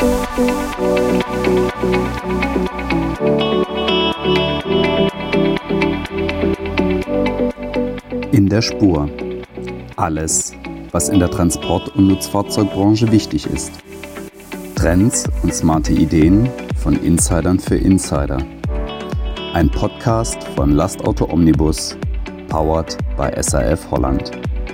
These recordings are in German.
In der Spur. Alles, was in der Transport- und Nutzfahrzeugbranche wichtig ist. Trends und smarte Ideen von Insidern für Insider. Ein Podcast von Lastauto Omnibus, powered by SAF Holland.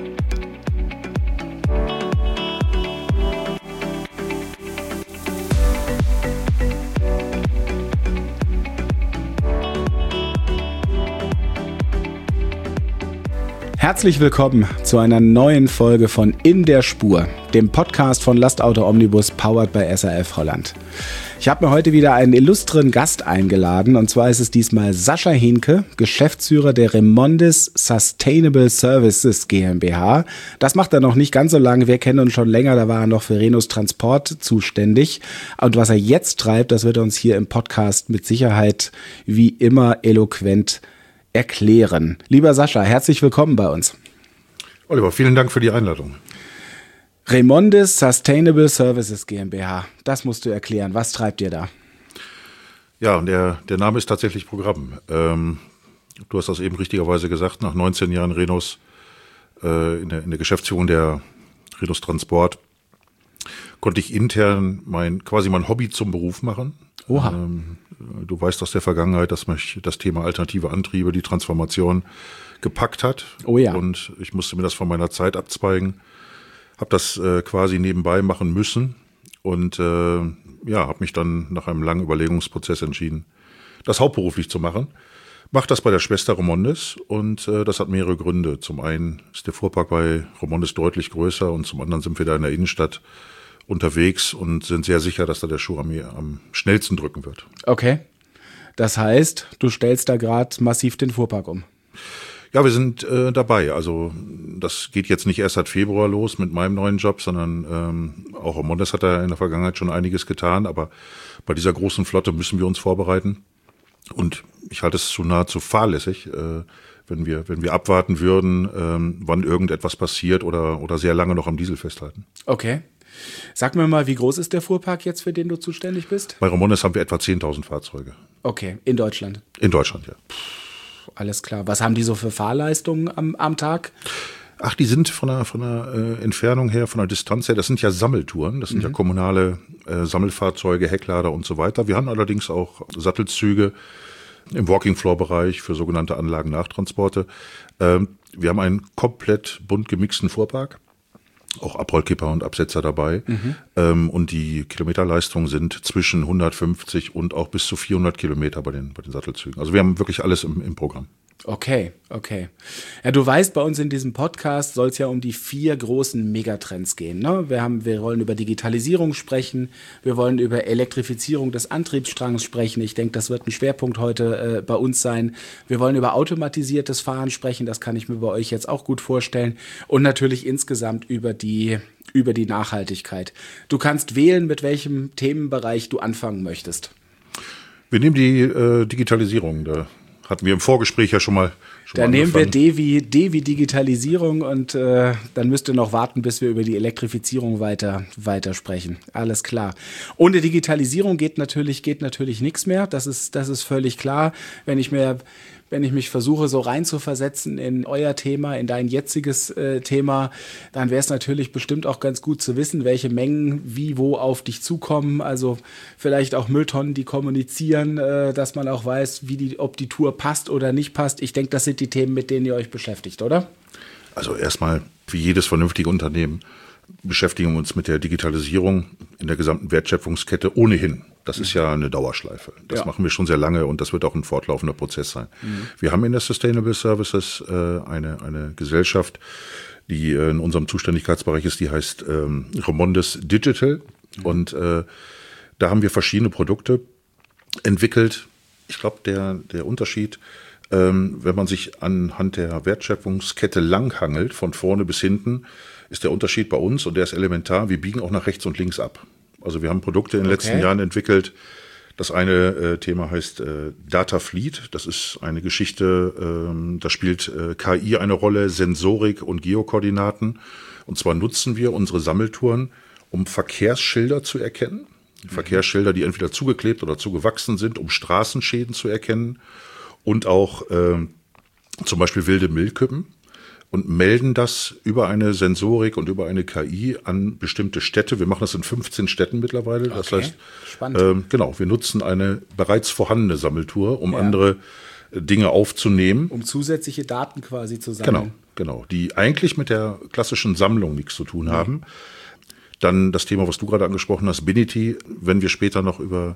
Herzlich willkommen zu einer neuen Folge von In der Spur, dem Podcast von Lastauto Omnibus, powered by SAF Holland. Ich habe mir heute wieder einen illustren Gast eingeladen, und zwar ist es diesmal Sascha Henke, Geschäftsführer der Remondis Sustainable Services GmbH. Das macht er noch nicht ganz so lange, wir kennen uns schon länger, da war er noch für Renus Transport zuständig. Und was er jetzt treibt, das wird er uns hier im Podcast mit Sicherheit wie immer eloquent erklären. Lieber Sascha, herzlich willkommen bei uns. Oliver, vielen Dank für die Einladung. Remondis Sustainable Services GmbH, das musst du erklären. Was treibt ihr da? Ja, und der Name ist tatsächlich Programm. Du hast das eben richtigerweise gesagt, nach 19 Jahren Renus in der Geschäftsführung der Renus Transport konnte ich intern mein Hobby zum Beruf machen. Oha. Du weißt aus der Vergangenheit, dass mich das Thema alternative Antriebe, die Transformation gepackt hat. Oh ja. Und ich musste mir das von meiner Zeit abzweigen. Habe das quasi nebenbei machen müssen und habe mich dann nach einem langen Überlegungsprozess entschieden, das hauptberuflich zu machen. Mache das bei der Schwester Remondis und das hat mehrere Gründe. Zum einen ist der Fuhrpark bei Remondis deutlich größer und zum anderen sind wir da in der Innenstadt unterwegs und sind sehr sicher, dass da der Schuh am schnellsten drücken wird. Okay, das heißt, du stellst da gerade massiv den Fuhrpark um. Ja, wir sind dabei. Also das geht jetzt nicht erst seit Februar los mit meinem neuen Job, sondern auch Remondis hat da in der Vergangenheit schon einiges getan. Aber bei dieser großen Flotte müssen wir uns vorbereiten. Und ich halte es nahezu fahrlässig, wenn wir abwarten würden, wann irgendetwas passiert oder sehr lange noch am Diesel festhalten. Okay. Sag mir mal, wie groß ist der Fuhrpark jetzt, für den du zuständig bist? Bei Remondis haben wir etwa 10.000 Fahrzeuge. Okay, in Deutschland? In Deutschland, ja. Alles klar. Was haben die so für Fahrleistungen am Tag? Ach, die sind von der Entfernung her, von der Distanz her, das sind ja Sammeltouren, das sind ja kommunale Sammelfahrzeuge, Hecklader und so weiter. Wir haben allerdings auch Sattelzüge im Walking-Floor-Bereich für sogenannte Anlagen-Nachtransporte. Wir haben einen komplett bunt gemixten Fuhrpark, auch Abrollkipper und Absetzer dabei. Und die Kilometerleistungen sind zwischen 150 und auch bis zu 400 Kilometer bei den Sattelzügen. Also wir haben wirklich alles im Programm. Okay. Ja, du weißt, bei uns in diesem Podcast soll es ja um die 4 großen Megatrends gehen. Ne? Wir wollen über Digitalisierung sprechen, wir wollen über Elektrifizierung des Antriebsstrangs sprechen. Ich denke, das wird ein Schwerpunkt heute bei uns sein. Wir wollen über automatisiertes Fahren sprechen, das kann ich mir bei euch jetzt auch gut vorstellen. Und natürlich insgesamt über die Nachhaltigkeit. Du kannst wählen, mit welchem Themenbereich du anfangen möchtest. Wir nehmen die Digitalisierung da. Hatten wir im Vorgespräch ja schon mal Dann nehmen wir D wie Digitalisierung und dann müsst ihr noch warten, bis wir über die Elektrifizierung weiter sprechen. Alles klar. Ohne Digitalisierung geht natürlich nichts mehr. Das ist völlig klar. Wenn ich mich versuche, so reinzuversetzen in euer Thema, in dein jetziges Thema, dann wäre es natürlich bestimmt auch ganz gut zu wissen, welche Mengen wie wo auf dich zukommen. Also vielleicht auch Mülltonnen, die kommunizieren, dass man auch weiß, ob die Tour passt oder nicht passt. Ich denke, das sind die Themen, mit denen ihr euch beschäftigt, oder? Also erstmal, wie jedes vernünftige Unternehmen, beschäftigen wir uns mit der Digitalisierung in der gesamten Wertschöpfungskette ohnehin. Das ist ja eine Dauerschleife. Das machen wir schon sehr lange und das wird auch ein fortlaufender Prozess sein. Wir haben in der Sustainable Services eine Gesellschaft, die in unserem Zuständigkeitsbereich ist, die heißt Remondis Digital. Und da haben wir verschiedene Produkte entwickelt. Ich glaube, der Unterschied, wenn man sich anhand der Wertschöpfungskette langhangelt, von vorne bis hinten, ist der Unterschied bei uns, und der ist elementar, wir biegen auch nach rechts und links ab. Also wir haben Produkte in den letzten Jahren entwickelt. Das eine Thema heißt Data Fleet. Das ist eine Geschichte, da spielt KI eine Rolle, Sensorik und Geokoordinaten. Und zwar nutzen wir unsere Sammeltouren, um Verkehrsschilder zu erkennen. Verkehrsschilder, die entweder zugeklebt oder zugewachsen sind, um Straßenschäden zu erkennen und auch zum Beispiel wilde Müllkippen und melden das über eine Sensorik und über eine KI an bestimmte Städte. Wir machen das in 15 Städten mittlerweile. Okay. Das heißt, genau, wir nutzen eine bereits vorhandene Sammeltour, um andere Dinge aufzunehmen. Um zusätzliche Daten quasi zu sammeln. Genau, die eigentlich mit der klassischen Sammlung nichts zu tun haben. Dann das Thema, was du gerade angesprochen hast, Binity. Wenn wir später noch über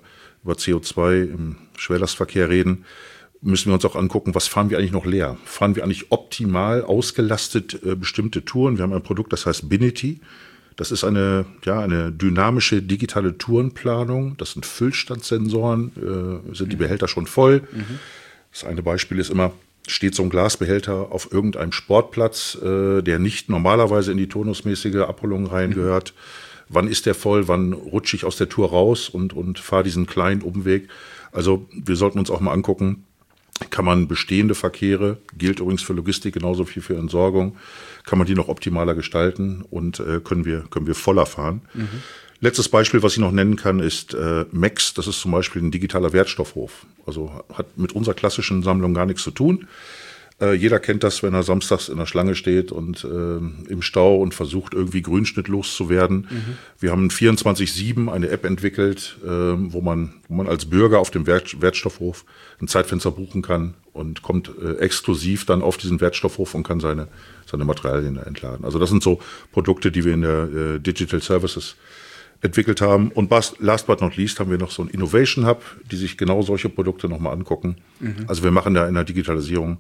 CO2 im Schwerlastverkehr reden, müssen wir uns auch angucken, was fahren wir eigentlich noch leer? Fahren wir eigentlich optimal ausgelastet bestimmte Touren? Wir haben ein Produkt, das heißt Binity. Das ist eine dynamische digitale Tourenplanung. Das sind Füllstandssensoren, sind die Behälter schon voll. Das eine Beispiel ist immer, steht so ein Glasbehälter auf irgendeinem Sportplatz, der nicht normalerweise in die turnusmäßige Abholung reingehört. Wann ist der voll? Wann rutsche ich aus der Tour raus und fahre diesen kleinen Umweg? Also wir sollten uns auch mal angucken, kann man bestehende Verkehre, gilt übrigens für Logistik genauso viel für Entsorgung, kann man die noch optimaler gestalten und können wir voller fahren. Letztes Beispiel, was ich noch nennen kann, ist MEX. Das ist zum Beispiel ein digitaler Wertstoffhof. Also hat mit unserer klassischen Sammlung gar nichts zu tun. Jeder kennt das, wenn er samstags in der Schlange steht und im Stau und versucht, irgendwie Grünschnitt loszuwerden. Wir haben 24/7 eine App entwickelt, wo man als Bürger auf dem Wertstoffhof ein Zeitfenster buchen kann und kommt exklusiv dann auf diesen Wertstoffhof und kann seine Materialien entladen. Also das sind so Produkte, die wir in der Digital Services entwickelt haben. Und last but not least haben wir noch so ein Innovation Hub, die sich genau solche Produkte nochmal angucken. Also wir machen da in der Digitalisierung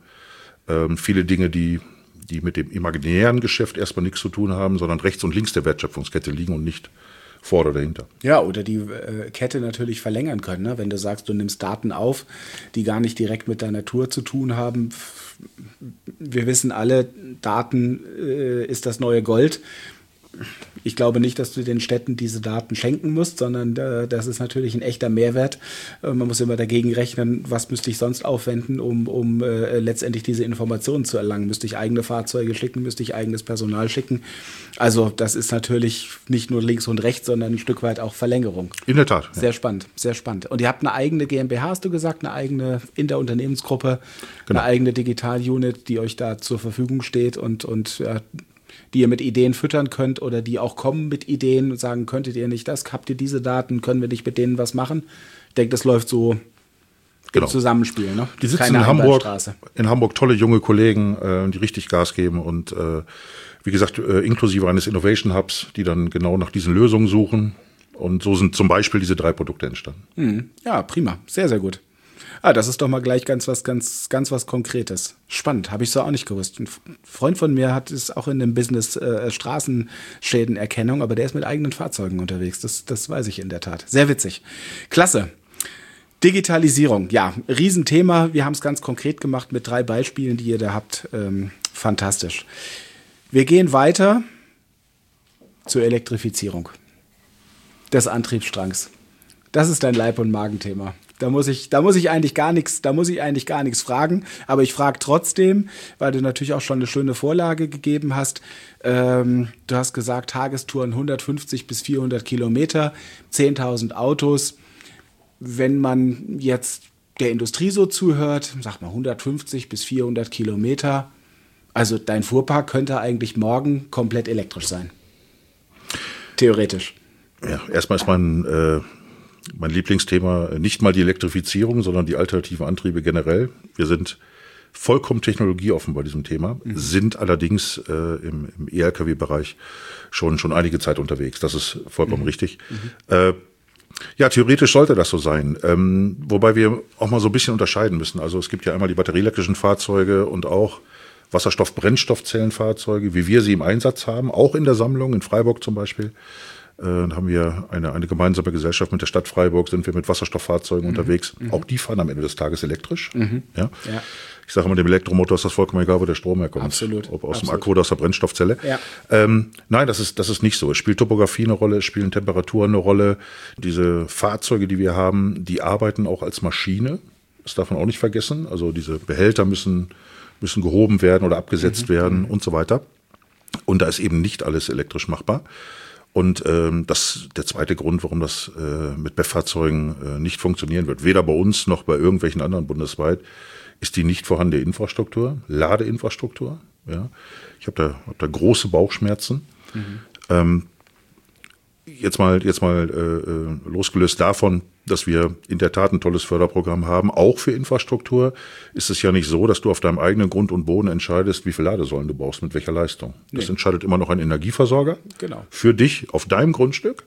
viele Dinge, die mit dem imaginären Geschäft erstmal nichts zu tun haben, sondern rechts und links der Wertschöpfungskette liegen und nicht vor oder dahinter. Ja, oder die Kette natürlich verlängern können. Ne? Wenn du sagst, du nimmst Daten auf, die gar nicht direkt mit deiner Tour zu tun haben. Wir wissen alle, Daten ist das neue Gold. Ich glaube nicht, dass du den Städten diese Daten schenken musst, sondern das ist natürlich ein echter Mehrwert. Man muss immer dagegen rechnen, was müsste ich sonst aufwenden, um letztendlich diese Informationen zu erlangen. Müsste ich eigene Fahrzeuge schicken, müsste ich eigenes Personal schicken. Also das ist natürlich nicht nur links und rechts, sondern ein Stück weit auch Verlängerung. In der Tat. Sehr spannend, sehr spannend. Und ihr habt eine eigene GmbH, hast du gesagt, eine eigene Interunternehmensgruppe, genau. Eine eigene Digital-Unit, die euch da zur Verfügung steht und die ihr mit Ideen füttern könnt oder die auch kommen mit Ideen und sagen, könntet ihr nicht das, habt ihr diese Daten, können wir nicht mit denen was machen? Ich denke, das läuft so im Zusammenspiel. Ne? Die sitzen in Hamburg, tolle junge Kollegen, die richtig Gas geben und wie gesagt, inklusive eines Innovation Hubs, die dann genau nach diesen Lösungen suchen. Und so sind zum Beispiel diese 3 Produkte entstanden. Ja, prima. Sehr, sehr gut. Das ist doch mal gleich ganz was Konkretes. Spannend, habe ich so auch nicht gewusst. Ein Freund von mir hat es auch in dem Business Straßenschädenerkennung, aber der ist mit eigenen Fahrzeugen unterwegs. Das weiß ich in der Tat. Sehr witzig. Klasse. Digitalisierung, ja, Riesenthema. Wir haben es ganz konkret gemacht mit 3 Beispielen, die ihr da habt. Fantastisch. Wir gehen weiter zur Elektrifizierung des Antriebsstrangs. Das ist dein Leib- und Magenthema. Da muss ich eigentlich gar nichts fragen, aber ich frage trotzdem, weil du natürlich auch schon eine schöne Vorlage gegeben hast. Du hast gesagt, Tagestouren 150 bis 400 Kilometer, 10.000 Autos. Wenn man jetzt der Industrie so zuhört, sag mal 150 bis 400 Kilometer, also dein Fuhrpark könnte eigentlich morgen komplett elektrisch sein. Theoretisch. Ja, erstmal ist mein Lieblingsthema nicht mal die Elektrifizierung, sondern die alternativen Antriebe generell. Wir sind vollkommen technologieoffen bei diesem Thema, sind allerdings im E-Lkw-Bereich schon einige Zeit unterwegs. Das ist vollkommen richtig. Ja, theoretisch sollte das so sein. Wobei wir auch mal so ein bisschen unterscheiden müssen. Also es gibt ja einmal die batterieelektrischen Fahrzeuge und auch Wasserstoff-Brennstoffzellenfahrzeuge, wie wir sie im Einsatz haben, auch in der Sammlung, in Freiburg zum Beispiel. Dann haben wir eine gemeinsame Gesellschaft mit der Stadt Freiburg, sind wir mit Wasserstofffahrzeugen unterwegs. Auch die fahren am Ende des Tages elektrisch. Ja. Ich sage immer, dem Elektromotor ist das vollkommen egal, wo der Strom herkommt. Absolut. Ob aus dem Akku oder aus der Brennstoffzelle. Ja. Nein, das ist nicht so. Es spielt Topografie eine Rolle, es spielen Temperaturen eine Rolle. Diese Fahrzeuge, die wir haben, die arbeiten auch als Maschine. Das darf man auch nicht vergessen. Also diese Behälter müssen gehoben werden oder abgesetzt werden und so weiter. Und da ist eben nicht alles elektrisch machbar. Und der zweite Grund, warum das mit BEV-Fahrzeugen nicht funktionieren wird, weder bei uns noch bei irgendwelchen anderen bundesweit, ist die nicht vorhandene Infrastruktur, Ladeinfrastruktur. Ja. Ich habe da große Bauchschmerzen. Jetzt mal losgelöst davon, dass wir in der Tat ein tolles Förderprogramm haben, auch für Infrastruktur, ist es ja nicht so, dass du auf deinem eigenen Grund und Boden entscheidest, wie viele Ladesäulen du brauchst, mit welcher Leistung. Das entscheidet immer noch ein Energieversorger für dich auf deinem Grundstück.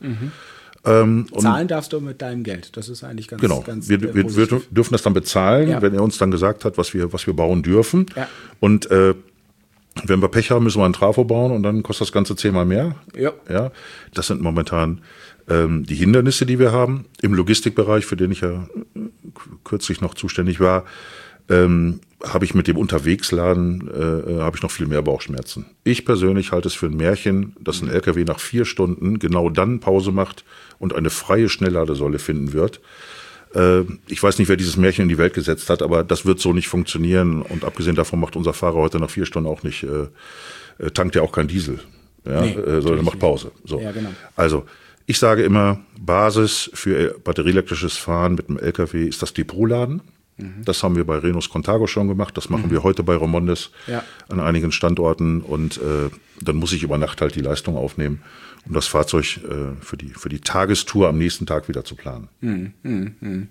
Zahlen darfst du mit deinem Geld. Das ist eigentlich ganz ganz wir dürfen das dann bezahlen, wenn er uns dann gesagt hat, was wir bauen dürfen. Ja. Und wenn wir Pech haben, müssen wir einen Trafo bauen und dann kostet das Ganze 10-mal mehr. Ja. Das sind momentan die Hindernisse, die wir haben. Im Logistikbereich, für den ich ja kürzlich noch zuständig war, habe ich mit dem Unterwegsladen habe ich noch viel mehr Bauchschmerzen. Ich persönlich halte es für ein Märchen, dass ein LKW nach 4 Stunden genau dann Pause macht und eine freie Schnellladesäule finden wird. Ich weiß nicht, wer dieses Märchen in die Welt gesetzt hat, aber das wird so nicht funktionieren. Und abgesehen davon macht unser Fahrer heute nach 4 Stunden auch nicht, tankt ja auch kein Diesel, sondern macht Pause. So. Ja, genau. Also ich sage immer, Basis für batterieelektrisches Fahren mit dem LKW ist das Depotladen. Das haben wir bei Renus Contago schon gemacht. Das machen wir heute bei Romondes an einigen Standorten. Und dann muss ich über Nacht halt die Leistung aufnehmen, um das Fahrzeug für die Tagestour am nächsten Tag wieder zu planen.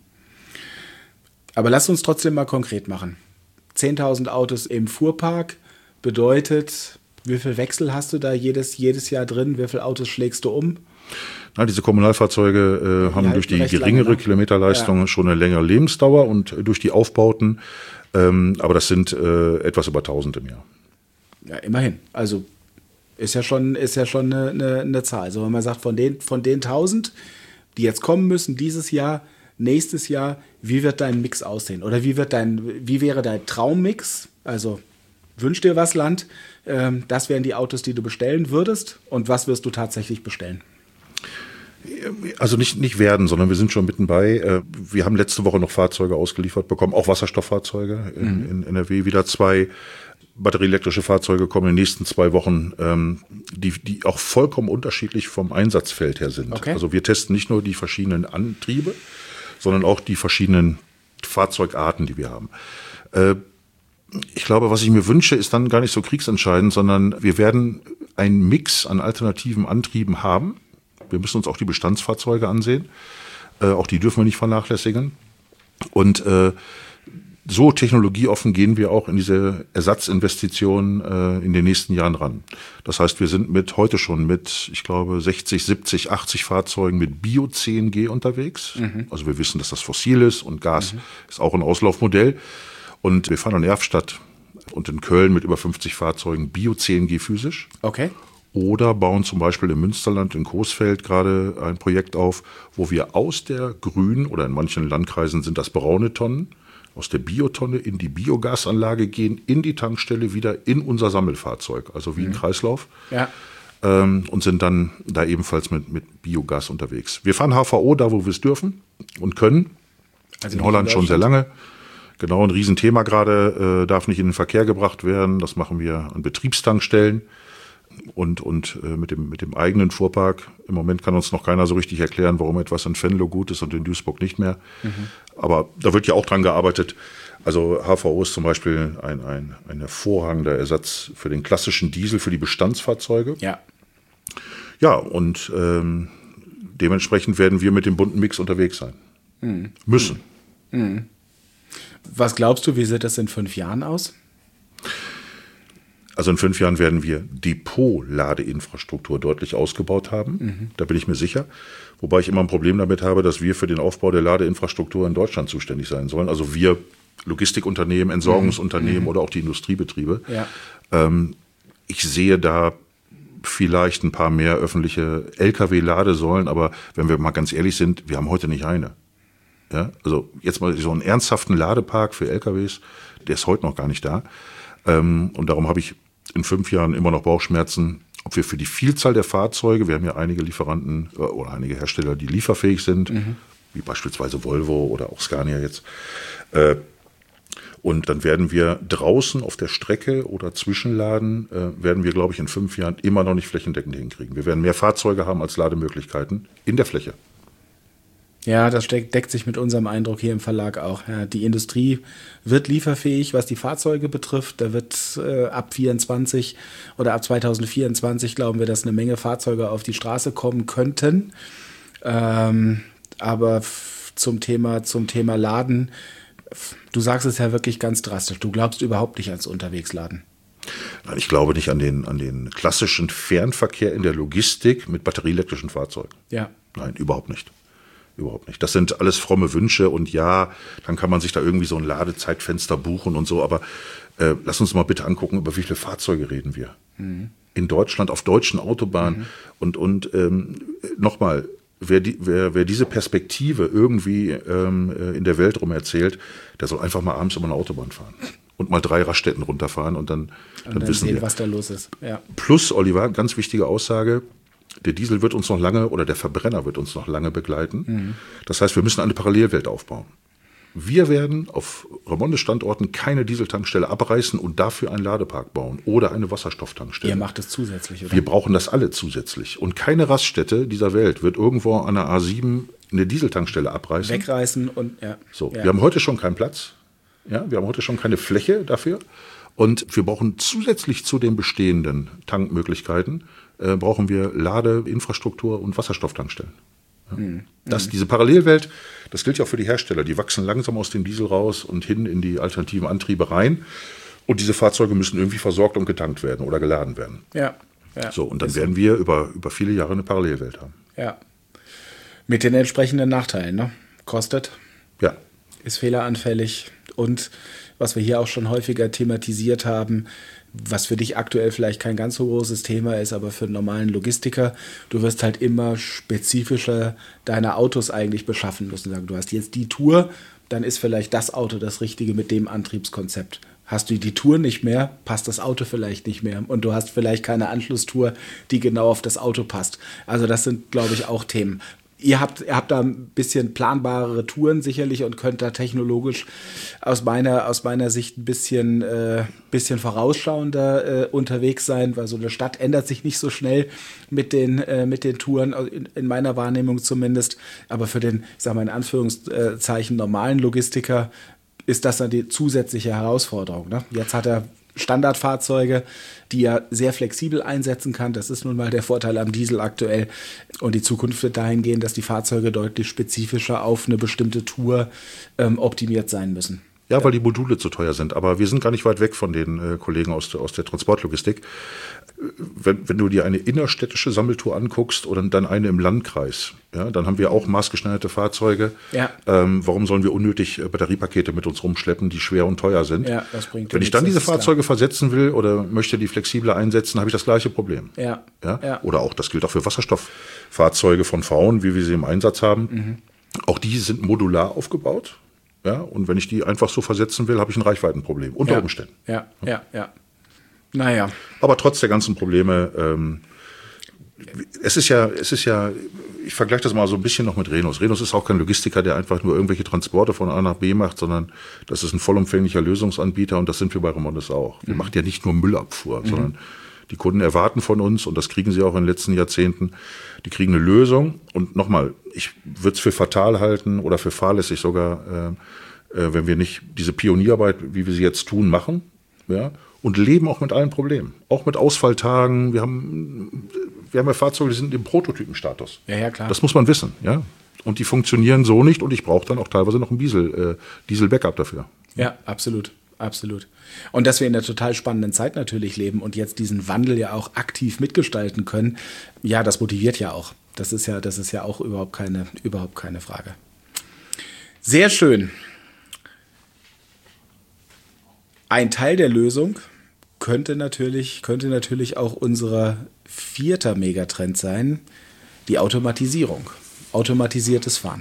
Aber lass uns trotzdem mal konkret machen. 10.000 Autos im Fuhrpark bedeutet, wie viel Wechsel hast du da jedes Jahr drin? Wie viele Autos schlägst du um? Na, diese Kommunalfahrzeuge haben durch die geringere Kilometerleistung schon eine längere Lebensdauer und durch die Aufbauten, aber das sind etwas über 1.000 im Jahr. Ja, immerhin. Also ist ja schon eine Zahl. Also wenn man sagt, von den 1.000, die jetzt kommen müssen dieses Jahr, nächstes Jahr, wie wird dein Mix aussehen? Oder wie wäre dein Traummix? Also wünsch dir was, Land. Das wären die Autos, die du bestellen würdest. Und was wirst du tatsächlich bestellen? Also nicht werden, sondern wir sind schon mitten bei. Wir haben letzte Woche noch Fahrzeuge ausgeliefert bekommen, auch Wasserstofffahrzeuge in NRW. Wieder 2 batterieelektrische Fahrzeuge kommen in den nächsten 2 Wochen, die auch vollkommen unterschiedlich vom Einsatzfeld her sind. Okay. Also wir testen nicht nur die verschiedenen Antriebe, sondern auch die verschiedenen Fahrzeugarten, die wir haben. Ich glaube, was ich mir wünsche, ist dann gar nicht so kriegsentscheidend, sondern wir werden einen Mix an alternativen Antrieben haben. Wir müssen uns auch die Bestandsfahrzeuge ansehen. Auch die dürfen wir nicht vernachlässigen. Und so technologieoffen gehen wir auch in diese Ersatzinvestitionen in den nächsten Jahren ran. Das heißt, wir sind heute schon mit, ich glaube, 60, 70, 80 Fahrzeugen mit Bio-CNG unterwegs. Also wir wissen, dass das fossil ist und Gas ist auch ein Auslaufmodell. Und wir fahren in Erftstadt und in Köln mit über 50 Fahrzeugen Bio-CNG physisch. Okay. Oder bauen zum Beispiel im Münsterland in Coesfeld gerade ein Projekt auf, wo wir aus der grünen, oder in manchen Landkreisen sind das braune Tonnen, aus der Biotonne in die Biogasanlage gehen, in die Tankstelle wieder in unser Sammelfahrzeug, also wie ein Kreislauf. Ja. Und sind dann da ebenfalls mit Biogas unterwegs. Wir fahren HVO da, wo wir es dürfen und können. Also in Holland schon sehr lange. Genau, ein Riesenthema gerade, darf nicht in den Verkehr gebracht werden. Das machen wir an Betriebstankstellen. Und mit dem eigenen Fuhrpark. Im Moment kann uns noch keiner so richtig erklären, warum etwas in Venlo gut ist und in Duisburg nicht mehr. Aber da wird ja auch dran gearbeitet. Also HVO ist zum Beispiel ein hervorragender Ersatz für den klassischen Diesel, für die Bestandsfahrzeuge. Ja. Ja, und dementsprechend werden wir mit dem bunten Mix unterwegs sein. Müssen. Was glaubst du, wie sieht das in 5 Jahren aus? Also in 5 Jahren werden wir Depot-Ladeinfrastruktur deutlich ausgebaut haben. Da bin ich mir sicher. Wobei ich immer ein Problem damit habe, dass wir für den Aufbau der Ladeinfrastruktur in Deutschland zuständig sein sollen. Also wir Logistikunternehmen, Entsorgungsunternehmen oder auch die Industriebetriebe. Ja. Ich sehe da vielleicht ein paar mehr öffentliche Lkw-Ladesäulen, aber wenn wir mal ganz ehrlich sind, wir haben heute nicht eine. Ja? Also jetzt mal so einen ernsthaften Ladepark für LKWs, der ist heute noch gar nicht da. Und darum habe ich in 5 Jahren immer noch Bauchschmerzen, ob wir für die Vielzahl der Fahrzeuge, wir haben ja einige Lieferanten oder einige Hersteller, die lieferfähig sind, wie beispielsweise Volvo oder auch Scania jetzt, Und dann werden wir draußen auf der Strecke oder Zwischenladen, werden wir, glaube ich, in 5 Jahren immer noch nicht flächendeckend hinkriegen. Wir werden mehr Fahrzeuge haben als Lademöglichkeiten in der Fläche. Ja, das deckt sich mit unserem Eindruck hier im Verlag auch. Ja, die Industrie wird lieferfähig, was die Fahrzeuge betrifft. Da wird ab 24 oder ab 2024 glauben wir, dass eine Menge Fahrzeuge auf die Straße kommen könnten. Aber zum Thema Laden, du sagst es ja wirklich ganz drastisch. Du glaubst überhaupt nicht ans Unterwegsladen. Nein, ich glaube nicht an den klassischen Fernverkehr in der Logistik mit batterieelektrischen Fahrzeugen. Ja. Nein, überhaupt nicht. Überhaupt nicht. Das sind alles fromme Wünsche und ja, dann kann man sich da irgendwie so ein Ladezeitfenster buchen und so, aber lass uns mal bitte angucken, über wie viele Fahrzeuge reden wir. In Deutschland, auf deutschen Autobahnen und nochmal, wer diese Perspektive irgendwie in der Welt rum erzählt, der soll einfach mal abends über eine Autobahn fahren und mal 3 Raststätten runterfahren und dann wissen sehen, wir, was da los ist. Ja. Plus, Oliver, ganz wichtige Aussage, der Diesel wird uns noch lange oder der Verbrenner wird uns noch lange begleiten. Das heißt, wir müssen eine Parallelwelt aufbauen. Wir werden auf Remondes Standorten keine Dieseltankstelle abreißen und dafür einen Ladepark bauen oder eine Wasserstofftankstelle. Ihr macht es zusätzlich, oder? Wir brauchen das alle zusätzlich. Und keine Raststätte dieser Welt wird irgendwo an der A7 eine Dieseltankstelle abreißen. Wegreißen und ja. So, ja. Wir haben heute schon keinen Platz. Ja, wir haben heute schon keine Fläche dafür. Und wir brauchen zusätzlich zu den bestehenden Tankmöglichkeiten brauchen wir Ladeinfrastruktur und Wasserstofftankstellen. Ja. Diese Parallelwelt, das gilt ja auch für die Hersteller. Die wachsen langsam aus dem Diesel raus und hin in die alternativen Antriebe rein. Und diese Fahrzeuge müssen irgendwie versorgt und getankt werden oder geladen werden. Ja. Ja. So, und dann werden wir über viele Jahre eine Parallelwelt haben. Ja. Mit den entsprechenden Nachteilen, ne? Kostet. Ja. Ist fehleranfällig. Und was wir hier auch schon häufiger thematisiert haben, was für dich aktuell vielleicht kein ganz so großes Thema ist, aber für einen normalen Logistiker, du wirst halt immer spezifischer deine Autos eigentlich beschaffen müssen. Sagen, du hast jetzt die Tour, dann ist vielleicht das Auto das Richtige mit dem Antriebskonzept. Hast du die Tour nicht mehr, passt das Auto vielleicht nicht mehr. Und du hast vielleicht keine Anschlusstour, die genau auf das Auto passt. Also das sind, glaube ich, auch Themen. Ihr habt da ein bisschen planbarere Touren sicherlich und könnt da technologisch aus meiner Sicht ein bisschen vorausschauender unterwegs sein, weil so eine Stadt ändert sich nicht so schnell mit den Touren, in meiner Wahrnehmung zumindest. Aber für den, ich sage mal in Anführungszeichen, normalen Logistiker ist das dann die zusätzliche Herausforderung. Ne? Jetzt hat er Standardfahrzeuge, die er sehr flexibel einsetzen kann. Das ist nun mal der Vorteil am Diesel aktuell. Und die Zukunft wird dahin gehen, dass die Fahrzeuge deutlich spezifischer auf eine bestimmte Tour optimiert sein müssen. Ja, weil die Module zu teuer sind. Aber wir sind gar nicht weit weg von den Kollegen aus der Transportlogistik. Wenn du dir eine innerstädtische Sammeltour anguckst oder dann eine im Landkreis, ja, dann haben wir auch maßgeschneiderte Fahrzeuge. Ja. Warum sollen wir unnötig Batteriepakete mit uns rumschleppen, die schwer und teuer sind? Ja, das bringt Wenn ich dann diese Fahrzeuge versetzen will oder möchte die flexibler einsetzen, habe ich das gleiche Problem. Ja. Ja? Ja. Oder auch, das gilt auch für Wasserstofffahrzeuge von Frauen, wie wir sie im Einsatz haben. Auch die sind modular aufgebaut. Ja, und wenn ich die einfach so versetzen will, habe ich ein Reichweitenproblem unter Umständen. Ja. Naja. Aber trotz der ganzen Probleme, es ist ja, ich vergleiche das mal so ein bisschen noch mit Renus. Renus ist auch kein Logistiker, der einfach nur irgendwelche Transporte von A nach B macht, sondern das ist ein vollumfänglicher Lösungsanbieter und das sind wir bei Remondes auch. Wir machen ja nicht nur Müllabfuhr, sondern die Kunden erwarten von uns, und das kriegen sie auch in den letzten Jahrzehnten, die kriegen eine Lösung. Und nochmal, ich würde es für fatal halten oder für fahrlässig sogar, wenn wir nicht diese Pionierarbeit, wie wir sie jetzt tun, machen. Ja, und leben auch mit allen Problemen. Auch mit Ausfalltagen. Wir haben ja Fahrzeuge, die sind im Prototypenstatus. Ja, klar. Das muss man wissen. Ja? Und die funktionieren so nicht. Und ich brauche dann auch teilweise noch ein Diesel-Backup dafür. Ja, absolut. Absolut. Und dass wir in einer total spannenden Zeit natürlich leben und jetzt diesen Wandel ja auch aktiv mitgestalten können, ja, das motiviert ja auch. Das ist ja auch überhaupt keine Frage. Sehr schön. Ein Teil der Lösung könnte natürlich auch unser 4. Megatrend sein, die Automatisierung. Automatisiertes Fahren.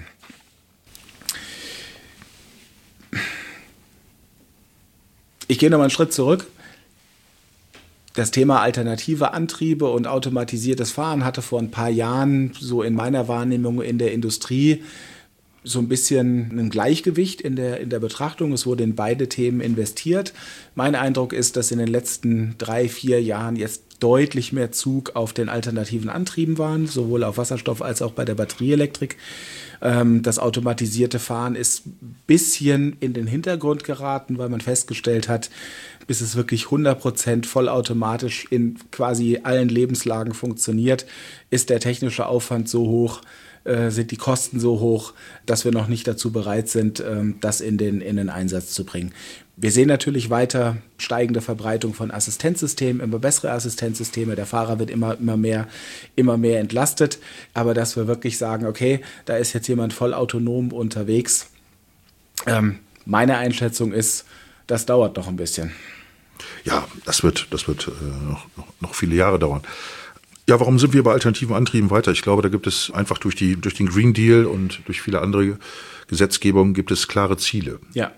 Ich gehe noch mal einen Schritt zurück. Das Thema alternative Antriebe und automatisiertes Fahren hatte vor ein paar Jahren so in meiner Wahrnehmung in der Industrie so ein bisschen ein Gleichgewicht in der Betrachtung. Es wurde in beide Themen investiert. Mein Eindruck ist, dass in den letzten 3-4 Jahren jetzt deutlich mehr Zug auf den alternativen Antrieben waren, sowohl auf Wasserstoff als auch bei der Batterieelektrik. Das automatisierte Fahren ist ein bisschen in den Hintergrund geraten, weil man festgestellt hat, bis es wirklich 100% vollautomatisch in quasi allen Lebenslagen funktioniert, ist der technische Aufwand so hoch, sind die Kosten so hoch, dass wir noch nicht dazu bereit sind, das in den Einsatz zu bringen. Wir sehen natürlich weiter steigende Verbreitung von Assistenzsystemen, immer bessere Assistenzsysteme. Der Fahrer wird immer mehr entlastet. Aber dass wir wirklich sagen, okay, da ist jetzt jemand voll autonom unterwegs. Meine Einschätzung ist, das dauert noch ein bisschen. Ja, das wird noch viele Jahre dauern. Ja, warum sind wir bei alternativen Antrieben weiter? Ich glaube, da gibt es einfach durch den Green Deal und durch viele andere Gesetzgebungen gibt es klare Ziele. Ja.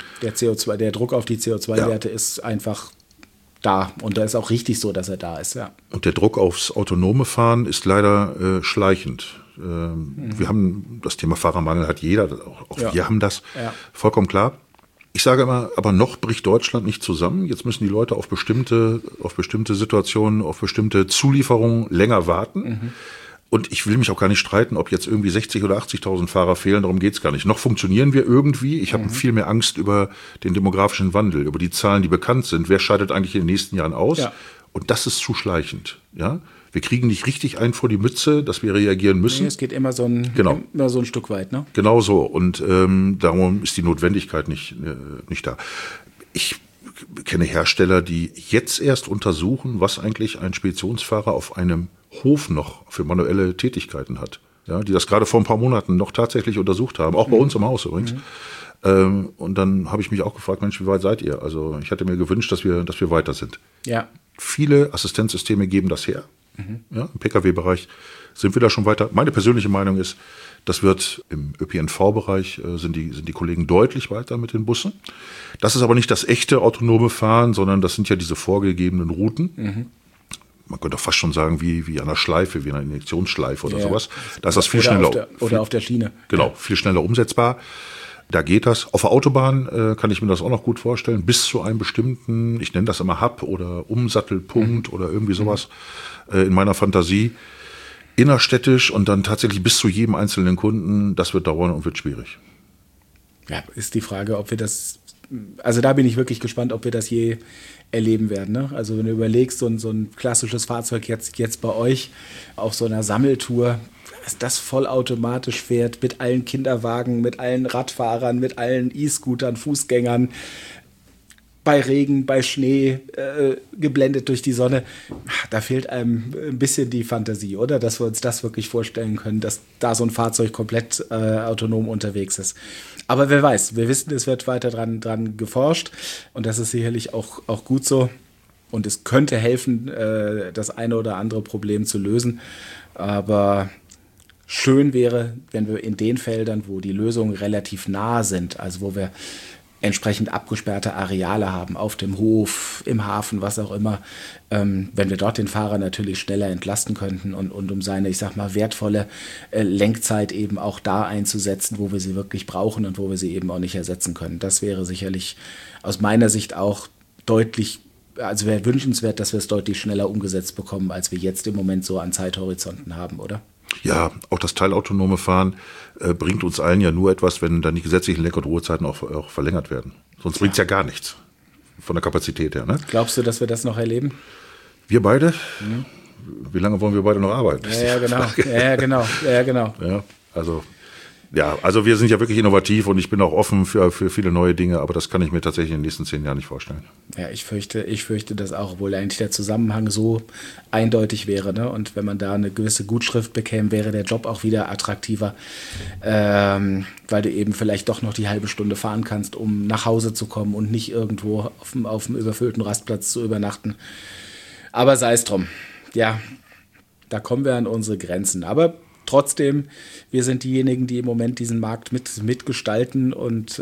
Der Druck auf die CO2-Werte ist einfach da. Und da ist auch richtig so, dass er da ist. Ja. Und der Druck aufs autonome Fahren ist leider schleichend. Wir haben das Thema Fahrermangel, hat jeder, auch wir haben das, vollkommen klar. Ich sage immer, aber noch bricht Deutschland nicht zusammen. Jetzt müssen die Leute auf bestimmte Situationen, auf bestimmte Zulieferungen länger warten. Und ich will mich auch gar nicht streiten, ob jetzt irgendwie 60.000 oder 80.000 Fahrer fehlen, darum geht's gar nicht. Noch funktionieren wir irgendwie. Ich habe viel mehr Angst über den demografischen Wandel, über die Zahlen, die bekannt sind. Wer scheidet eigentlich in den nächsten Jahren aus? Ja. Und das ist zu schleichend. Ja? Wir kriegen nicht richtig einen vor die Mütze, dass wir reagieren müssen. Nee, es geht immer so ein Stück weit. Ne? Genau so. Und darum ist die Notwendigkeit nicht da. Ich kenne Hersteller, die jetzt erst untersuchen, was eigentlich ein Speditionsfahrer auf einem Hof noch für manuelle Tätigkeiten hat. Ja, die das gerade vor ein paar Monaten noch tatsächlich untersucht haben, auch bei uns im Haus übrigens. Und dann habe ich mich auch gefragt, Mensch, wie weit seid ihr? Also ich hatte mir gewünscht, dass wir weiter sind. Ja. Viele Assistenzsysteme geben das her. Ja, im Pkw-Bereich sind wir da schon weiter. Meine persönliche Meinung ist, das wird im ÖPNV-Bereich sind die Kollegen deutlich weiter mit den Bussen. Das ist aber nicht das echte autonome Fahren, sondern das sind ja diese vorgegebenen Routen. Man könnte auch fast schon sagen, wie an einer Schleife, wie einer Injektionsschleife oder sowas. Da ist das viel schneller. Oder auf der Schiene. Genau, viel schneller umsetzbar. Da geht das. Auf der Autobahn kann ich mir das auch noch gut vorstellen. Bis zu einem bestimmten, ich nenne das immer Hub oder Umsattelpunkt oder irgendwie sowas in meiner Fantasie. Innerstädtisch und dann tatsächlich bis zu jedem einzelnen Kunden, das wird dauern und wird schwierig. Ja, ist die Frage, ob wir das, also da bin ich wirklich gespannt, ob wir das je erleben werden. Ne? Also wenn du überlegst, so ein klassisches Fahrzeug jetzt bei euch auf so einer Sammeltour, dass das vollautomatisch fährt, mit allen Kinderwagen, mit allen Radfahrern, mit allen E-Scootern, Fußgängern, bei Regen, bei Schnee, geblendet durch die Sonne, da fehlt einem ein bisschen die Fantasie, oder? Dass wir uns das wirklich vorstellen können, dass da so ein Fahrzeug komplett autonom unterwegs ist. Aber wer weiß, wir wissen, es wird weiter dran geforscht und das ist sicherlich auch gut so. Und es könnte helfen, das eine oder andere Problem zu lösen. Aber schön wäre, wenn wir in den Feldern, wo die Lösungen relativ nah sind, also wo wir entsprechend abgesperrte Areale haben, auf dem Hof, im Hafen, was auch immer, wenn wir dort den Fahrer natürlich schneller entlasten könnten und um seine, ich sag mal, wertvolle Lenkzeit eben auch da einzusetzen, wo wir sie wirklich brauchen und wo wir sie eben auch nicht ersetzen können. Das wäre sicherlich aus meiner Sicht auch deutlich, also wäre wünschenswert, dass wir es deutlich schneller umgesetzt bekommen, als wir jetzt im Moment so an Zeithorizonten haben, oder? Ja, auch das teilautonome Fahren bringt uns allen ja nur etwas, wenn dann die gesetzlichen Lenk- und Ruhezeiten auch verlängert werden. Sonst bringt es ja gar nichts von der Kapazität her. Ne? Glaubst du, dass wir das noch erleben? Wir beide? Wie lange wollen wir beide noch arbeiten? Ja, genau. Ja, also wir sind ja wirklich innovativ und ich bin auch offen für viele neue Dinge, aber das kann ich mir tatsächlich in den nächsten 10 Jahren nicht vorstellen. Ja, ich fürchte das auch, obwohl eigentlich der Zusammenhang so eindeutig wäre. Ne? Und wenn man da eine gewisse Gutschrift bekäme, wäre der Job auch wieder attraktiver, weil du eben vielleicht doch noch die halbe Stunde fahren kannst, um nach Hause zu kommen und nicht irgendwo auf dem überfüllten Rastplatz zu übernachten. Aber sei es drum. Ja, da kommen wir an unsere Grenzen. Aber trotzdem, wir sind diejenigen, die im Moment diesen Markt mitgestalten und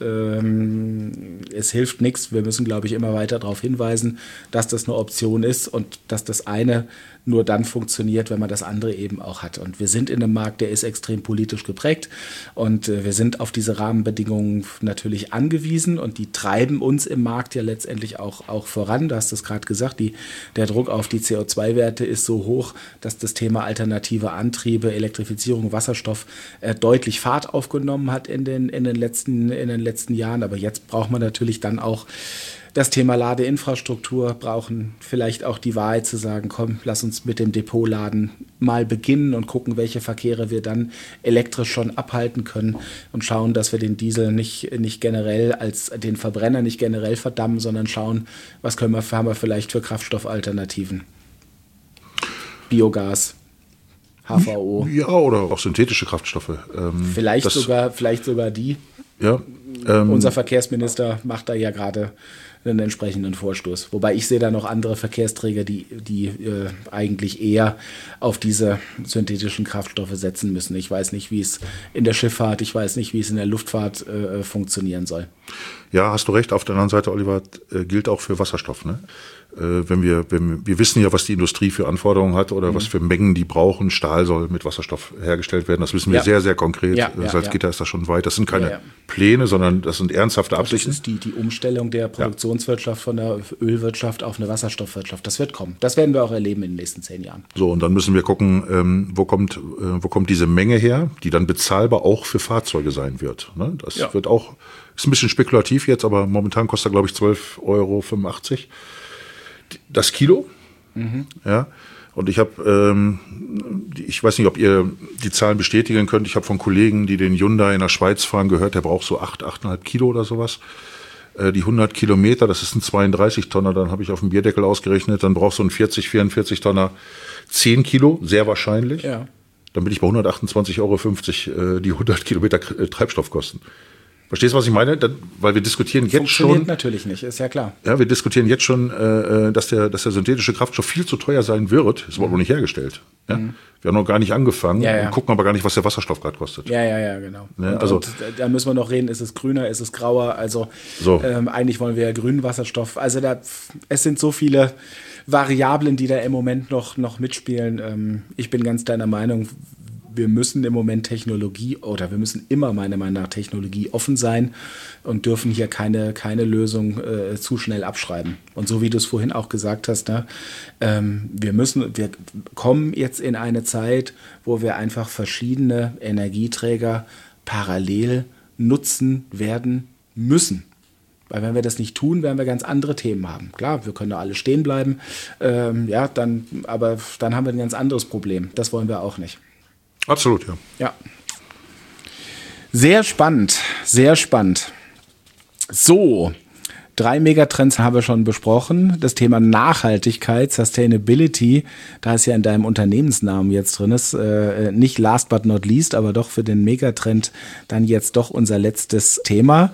es hilft nichts. Wir müssen, glaube ich, immer weiter darauf hinweisen, dass das eine Option ist und dass das eine nur dann funktioniert, wenn man das andere eben auch hat. Und wir sind in einem Markt, der ist extrem politisch geprägt und wir sind auf diese Rahmenbedingungen natürlich angewiesen und die treiben uns im Markt ja letztendlich auch voran. Du hast es gerade gesagt, der Druck auf die CO2-Werte ist so hoch, dass das Thema alternative Antriebe, Elektrifizierung, Wasserstoff deutlich Fahrt aufgenommen hat in den letzten Jahren. Aber jetzt braucht man natürlich dann auch das Thema Ladeinfrastruktur, brauchen vielleicht auch die Wahrheit zu sagen, komm, lass uns mit dem Depotladen mal beginnen und gucken, welche Verkehre wir dann elektrisch schon abhalten können und schauen, dass wir den Diesel nicht generell als den Verbrenner nicht generell verdammen, sondern schauen, was haben wir vielleicht für Kraftstoffalternativen. Biogas, HVO. Ja, oder auch synthetische Kraftstoffe. Vielleicht sogar die. Ja, unser Verkehrsminister macht da ja gerade einen entsprechenden Vorstoß. Wobei ich sehe da noch andere Verkehrsträger, die eigentlich eher auf diese synthetischen Kraftstoffe setzen müssen. Ich weiß nicht, wie es in der Schifffahrt, ich weiß nicht, wie es in der Luftfahrt funktionieren soll. Ja, hast du recht. Auf der anderen Seite, Oliver, gilt auch für Wasserstoff. Ne? Wir wissen ja, was die Industrie für Anforderungen hat oder was für Mengen die brauchen. Stahl soll mit Wasserstoff hergestellt werden. Das wissen wir sehr, sehr konkret. Salzgitter ist da schon weit. Das sind keine Pläne, sondern das sind ernsthafte Absichten. Das ist die Umstellung der Produktionswirtschaft von der Ölwirtschaft auf eine Wasserstoffwirtschaft. Das wird kommen. Das werden wir auch erleben in den nächsten 10 Jahren. So, und dann müssen wir gucken, wo kommt diese Menge her, die dann bezahlbar auch für Fahrzeuge sein wird. Ne? Das wird auch, ist ein bisschen spekulativ jetzt, aber momentan kostet er, glaube ich, 12,85 € das Kilo. Ja. Und ich habe, ich weiß nicht, ob ihr die Zahlen bestätigen könnt. Ich habe von Kollegen, die den Hyundai in der Schweiz fahren, gehört, der braucht so 8,5 Kilo oder sowas. Die 100 Kilometer, das ist ein 32-Tonner, dann habe ich auf dem Bierdeckel ausgerechnet, dann braucht so ein 44 Tonner 10 Kilo, sehr wahrscheinlich. Ja. Dann bin ich bei 128,50 € die 100 Kilometer Treibstoffkosten. Verstehst du, was ich meine? Weil wir diskutieren jetzt Funktioniert natürlich nicht, ist ja klar. Ja, wir diskutieren jetzt schon, dass der synthetische Kraftstoff viel zu teuer sein wird. Ist überhaupt noch nicht hergestellt. Ja? Wir haben noch gar nicht angefangen und gucken aber gar nicht, was der Wasserstoff gerade kostet. Ja, genau. Ja, und da müssen wir noch reden, ist es grüner, ist es grauer? Also eigentlich wollen wir ja grünen Wasserstoff. Also es sind so viele Variablen, die da im Moment noch mitspielen. Ich bin ganz deiner Meinung, wir müssen im Moment wir müssen immer meiner Meinung nach Technologie offen sein und dürfen hier keine Lösung zu schnell abschreiben. Und so wie du es vorhin auch gesagt hast, ne, wir kommen jetzt in eine Zeit, wo wir einfach verschiedene Energieträger parallel nutzen werden müssen. Weil wenn wir das nicht tun, werden wir ganz andere Themen haben. Klar, wir können da alle stehen bleiben, aber dann haben wir ein ganz anderes Problem. Das wollen wir auch nicht. Absolut, ja. Sehr spannend, sehr spannend. So, 3 Megatrends haben wir schon besprochen. Das Thema Nachhaltigkeit, Sustainability, da ist ja in deinem Unternehmensnamen jetzt drin ist, nicht last but not least, aber doch für den Megatrend dann jetzt doch unser letztes Thema.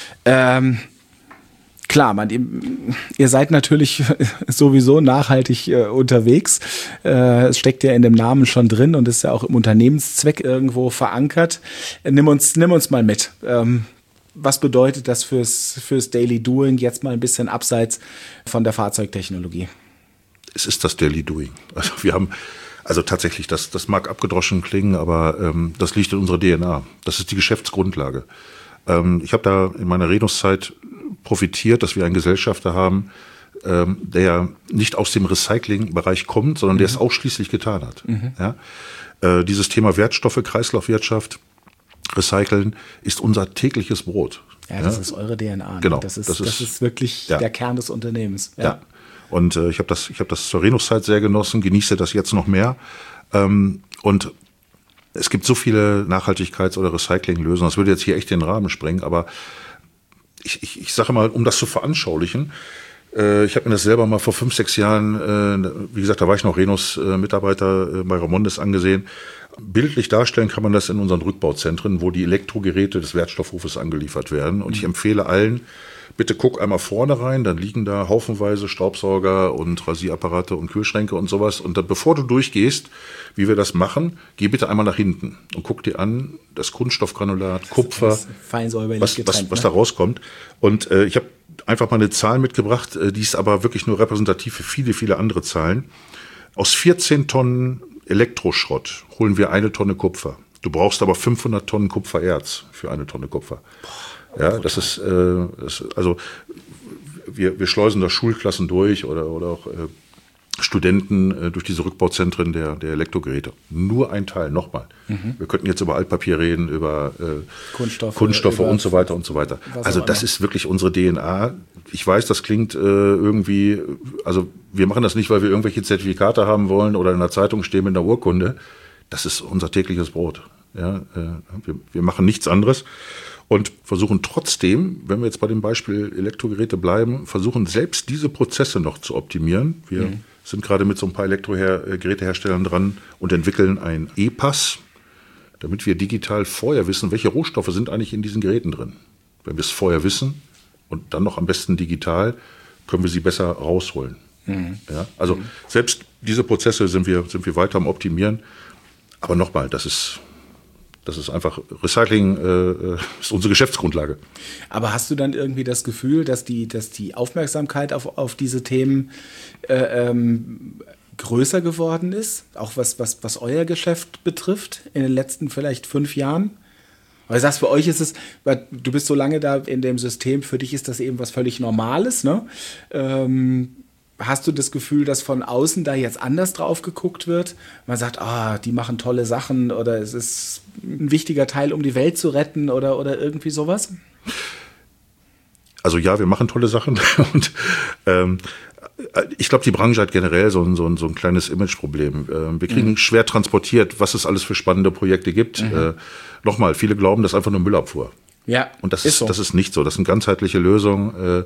Klar, ihr seid natürlich sowieso nachhaltig unterwegs. Es steckt ja in dem Namen schon drin und ist ja auch im Unternehmenszweck irgendwo verankert. Nimm uns mal mit. Was bedeutet das fürs Daily Doing jetzt mal ein bisschen abseits von der Fahrzeugtechnologie? Es ist das Daily Doing. Also wir haben tatsächlich, das mag abgedroschen klingen, aber das liegt in unserer DNA. Das ist die Geschäftsgrundlage. Ich habe da in meiner Renusszeit profitiert, dass wir einen Gesellschafter haben, der ja nicht aus dem Recyclingbereich kommt, sondern der es ausschließlich getan hat. Ja? Dieses Thema Wertstoffe, Kreislaufwirtschaft, Recyceln ist unser tägliches Brot. Ja, das ist eure DNA. Genau. Das ist wirklich der Kern des Unternehmens. Ja. Und ich habe das zur Renusszeit sehr genossen, genieße das jetzt noch mehr. Und es gibt so viele Nachhaltigkeits- oder Recyclinglösungen, das würde jetzt hier echt den Rahmen sprengen, aber ich sage mal, um das zu veranschaulichen, ich habe mir das selber mal vor 5, 6 Jahren, wie gesagt, da war ich noch Renus-Mitarbeiter bei Ramondes angesehen. Bildlich darstellen kann man das in unseren Rückbauzentren, wo die Elektrogeräte des Wertstoffhofes angeliefert werden. Und ich empfehle allen, bitte guck einmal vorne rein, dann liegen da haufenweise Staubsauger und Rasierapparate und Kühlschränke und sowas. Und dann, bevor du durchgehst, wie wir das machen, geh bitte einmal nach hinten und guck dir an, das Kunststoffgranulat, Kupfer, was da rauskommt. Und ich habe einfach mal eine Zahl mitgebracht, die ist aber wirklich nur repräsentativ für viele, viele andere Zahlen. Aus 14 Tonnen Elektroschrott holen wir 1 Tonne Kupfer. Du brauchst aber 500 Tonnen Kupfererz für 1 Tonne Kupfer. Ja, das ist, also wir schleusen da Schulklassen durch oder auch Studenten durch diese Rückbauzentren der Elektrogeräte. Nur ein Teil, nochmal. Wir könnten jetzt über Altpapier reden, über Kunststoffe und so weiter und so weiter. Also das ist wirklich unsere DNA. Ich weiß, das klingt irgendwie, also wir machen das nicht, weil wir irgendwelche Zertifikate haben wollen oder in der Zeitung stehen mit einer Urkunde. Das ist unser tägliches Brot. Ja, wir machen nichts anderes und versuchen trotzdem, wenn wir jetzt bei dem Beispiel Elektrogeräte bleiben, versuchen selbst diese Prozesse noch zu optimieren. Wir sind gerade mit so ein paar Elektrogeräteherstellern dran und entwickeln ein E-Pass, damit wir digital vorher wissen, welche Rohstoffe sind eigentlich in diesen Geräten drin. Wenn wir es vorher wissen und dann noch am besten digital, können wir sie besser rausholen. Ja, also selbst diese Prozesse sind wir weiter am Optimieren. Aber nochmal, das ist einfach, Recycling ist unsere Geschäftsgrundlage. Aber hast du dann irgendwie das Gefühl, dass die Aufmerksamkeit auf diese Themen größer geworden ist? Auch was euer Geschäft betrifft in den letzten vielleicht 5 Jahren? Weil du sagst, für euch ist es, weil du bist so lange da in dem System, für dich ist das eben was völlig Normales, ne? Hast du das Gefühl, dass von außen da jetzt anders drauf geguckt wird? Man sagt, die machen tolle Sachen oder es ist ein wichtiger Teil, um die Welt zu retten oder irgendwie sowas? Also ja, wir machen tolle Sachen und ich glaube, die Branche hat generell so ein kleines Imageproblem. Wir kriegen schwer transportiert, was es alles für spannende Projekte gibt. Nochmal, viele glauben, das ist einfach nur Müllabfuhr. Ja, und das ist nicht so. Das sind ganzheitliche Lösungen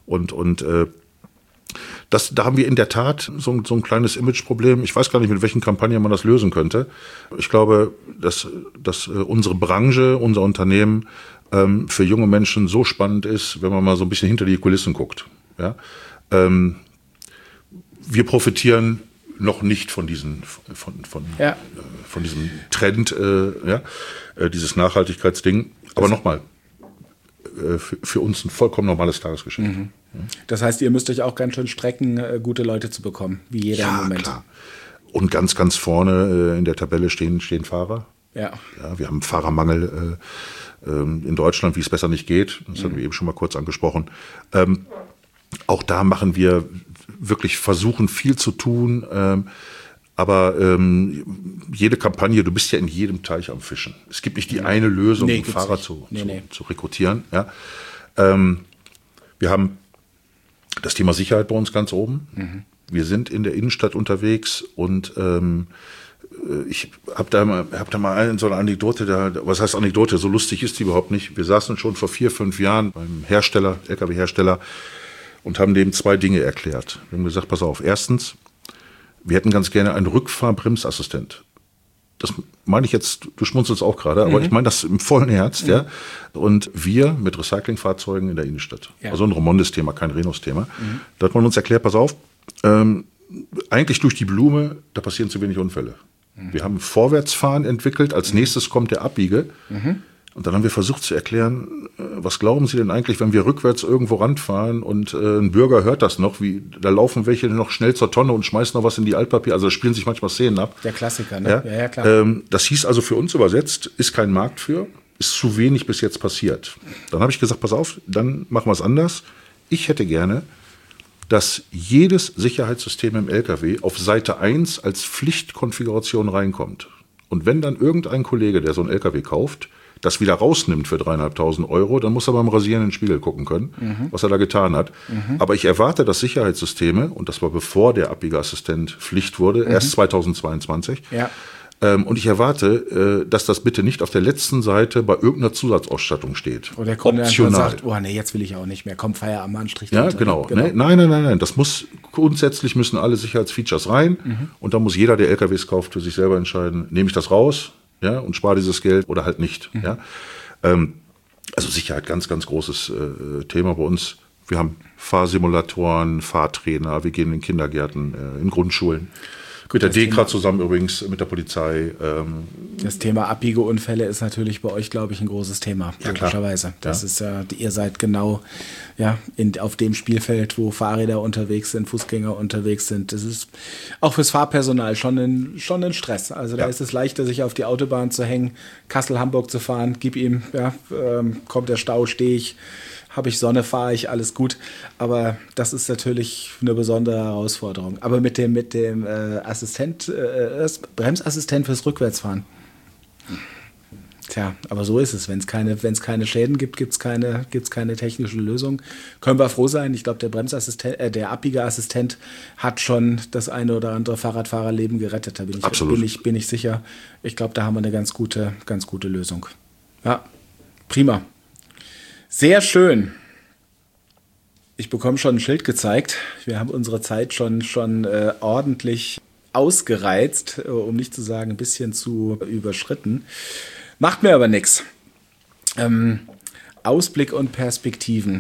da haben wir in der Tat so ein kleines Imageproblem. Ich weiß gar nicht, mit welchen Kampagnen man das lösen könnte. Ich glaube, dass unsere Branche, unser Unternehmen für junge Menschen so spannend ist, wenn man mal so ein bisschen hinter die Kulissen guckt. Ja? Wir profitieren noch nicht von diesem Trend, dieses Nachhaltigkeitsding. Aber nochmal, für uns ein vollkommen normales Tagesgeschäft. Das heißt, ihr müsst euch auch ganz schön strecken, gute Leute zu bekommen, wie jeder im Moment. Klar. Und ganz, ganz vorne in der Tabelle stehen Fahrer. Ja, wir haben einen Fahrermangel in Deutschland, wie es besser nicht geht. Das hatten wir eben schon mal kurz angesprochen. Auch da machen wir wirklich versuchen, viel zu tun. Aber jede Kampagne, du bist ja in jedem Teich am Fischen. Es gibt nicht die eine Lösung, um Fahrer zu rekrutieren. Ja. Wir haben das Thema Sicherheit bei uns ganz oben. Wir sind in der Innenstadt unterwegs und ich habe da mal so eine Anekdote, was heißt Anekdote, so lustig ist die überhaupt nicht. Wir saßen schon vor 4-5 Jahren beim Hersteller, LKW-Hersteller und haben dem 2 Dinge erklärt. Wir haben gesagt, pass auf, erstens, wir hätten ganz gerne einen Rückfahrbremsassistent. Das meine ich jetzt, du schmunzelst auch gerade, aber ich meine das im vollen Ernst. Ja. Und wir mit Recyclingfahrzeugen in der Innenstadt. Ja. Also ein Romondes-Thema, kein Renus-Thema. Da hat man uns erklärt, pass auf, eigentlich durch die Blume, da passieren zu wenig Unfälle. Wir haben Vorwärtsfahren entwickelt, als nächstes kommt der Abbiege. Und dann haben wir versucht zu erklären, was glauben Sie denn eigentlich, wenn wir rückwärts irgendwo ranfahren und ein Bürger hört das noch, da laufen welche noch schnell zur Tonne und schmeißen noch was in die Altpapier, also da spielen sich manchmal Szenen ab. Der Klassiker, ne? Ja, klar. Das hieß also für uns übersetzt, ist kein Markt für, ist zu wenig bis jetzt passiert. Dann habe ich gesagt, pass auf, dann machen wir es anders. Ich hätte gerne, dass jedes Sicherheitssystem im LKW auf Seite 1 als Pflichtkonfiguration reinkommt. Und wenn dann irgendein Kollege, der so einen LKW kauft, das wieder rausnimmt für 3.500 €, dann muss er beim Rasieren in den Spiegel gucken können, was er da getan hat. Aber ich erwarte, dass Sicherheitssysteme, und das war bevor der Abbiegeassistent Pflicht wurde, erst 2022, und ich erwarte, dass das bitte nicht auf der letzten Seite bei irgendeiner Zusatzausstattung steht. Oder der Kunde dann sagt, jetzt will ich auch nicht mehr, komm, Feierabend, Anstrich. Ja, genau. Nein. Grundsätzlich müssen alle Sicherheitsfeatures rein und dann muss jeder, der LKWs kauft, für sich selber entscheiden, nehme ich das raus, ja, und spare dieses Geld oder halt nicht. Ja. Also Sicherheit, ganz, ganz großes Thema bei uns. Wir haben Fahrsimulatoren, Fahrtrainer, wir gehen in Kindergärten, in Grundschulen. Mit der DEKRA zusammen übrigens, mit der Polizei. Das Thema Abbiegeunfälle ist natürlich bei euch, glaube ich, ein großes Thema, logischerweise. Das ist ja, ihr seid genau auf dem Spielfeld, wo Fahrräder unterwegs sind, Fußgänger unterwegs sind. Das ist auch fürs Fahrpersonal schon ein Stress. Also da ist es leichter, sich auf die Autobahn zu hängen, Kassel-Hamburg zu fahren, gib ihm, kommt der Stau, stehe ich, habe ich Sonne, fahre ich, alles gut. Aber das ist natürlich eine besondere Herausforderung. Aber mit dem Bremsassistent fürs Rückwärtsfahren. Tja, aber so ist es. Wenn es keine Schäden gibt, gibt es keine technische Lösung. Können wir froh sein. Ich glaube, der Abbiegeassistent hat schon das eine oder andere Fahrradfahrerleben gerettet. Da bin ich sicher. Ich glaube, da haben wir eine ganz gute Lösung. Ja, prima. Sehr schön. Ich bekomme schon ein Schild gezeigt. Wir haben unsere Zeit schon ordentlich ausgereizt, um nicht zu sagen, ein bisschen zu überschritten. Macht mir aber nichts. Ausblick und Perspektiven.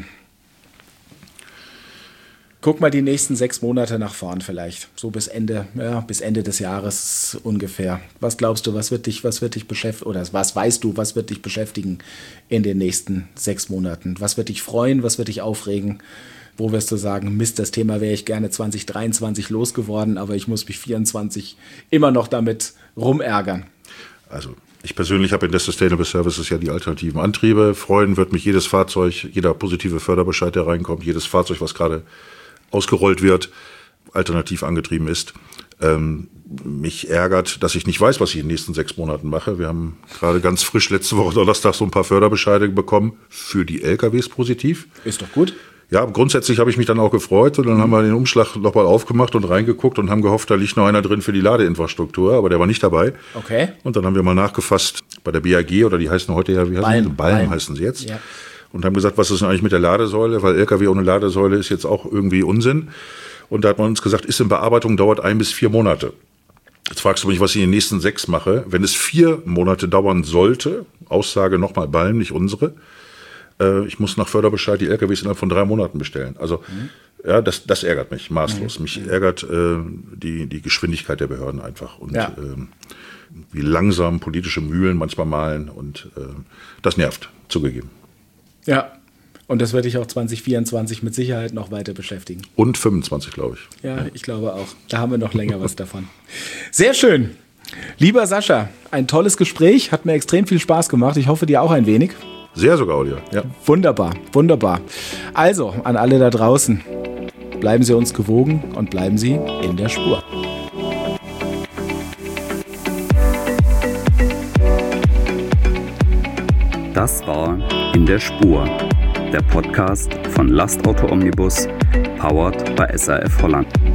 Guck mal die nächsten 6 Monate nach vorn vielleicht. So bis Ende des Jahres ungefähr. Was glaubst du, was wird dich beschäftigen, oder was weißt du, was wird dich beschäftigen in den nächsten 6 Monaten? Was wird dich freuen, was wird dich aufregen? Wo wirst du sagen, Mist, das Thema wäre ich gerne 2023 losgeworden, aber ich muss mich 2024 immer noch damit rumärgern? Also ich persönlich habe in der Sustainable Services ja die alternativen Antriebe. Freuen wird mich jedes Fahrzeug, jeder positive Förderbescheid, der reinkommt, jedes Fahrzeug, was gerade ausgerollt wird, alternativ angetrieben ist. Mich ärgert, dass ich nicht weiß, was ich in den nächsten 6 Monaten mache. Wir haben gerade ganz frisch letzte Woche Donnerstag so ein paar Förderbescheide bekommen für die LKWs positiv. Ist doch gut. Ja, grundsätzlich habe ich mich dann auch gefreut und dann haben wir den Umschlag nochmal aufgemacht und reingeguckt und haben gehofft, da liegt noch einer drin für die Ladeinfrastruktur, aber der war nicht dabei. Okay. Und dann haben wir mal nachgefasst bei der BAG, oder die heißen heute ja, wie heißen die? Balm heißen sie jetzt. Ja. Und haben gesagt, was ist denn eigentlich mit der Ladesäule, weil LKW ohne Ladesäule ist jetzt auch irgendwie Unsinn. Und da hat man uns gesagt, ist in Bearbeitung, dauert 1 bis 4 Monate. Jetzt fragst du mich, was ich in den nächsten 6 mache. Wenn es 4 Monate dauern sollte, Aussage nochmal Balm, nicht unsere, ich muss nach Förderbescheid die LKWs innerhalb von 3 Monaten bestellen. Also ja, das ärgert mich maßlos. Mich ärgert die Geschwindigkeit der Behörden einfach und wie langsam politische Mühlen manchmal malen und das nervt, zugegeben. Ja, und das wird dich auch 2024 mit Sicherheit noch weiter beschäftigen. Und 25, glaube ich. Ja, ich glaube auch. Da haben wir noch länger was davon. Sehr schön. Lieber Sascha, ein tolles Gespräch. Hat mir extrem viel Spaß gemacht. Ich hoffe, dir auch ein wenig. Sehr sogar, Audio. Ja. Wunderbar, wunderbar. Also, an alle da draußen, bleiben Sie uns gewogen und bleiben Sie in der Spur. Das war In der Spur, der Podcast von Lastauto Omnibus, powered by SAF Holland.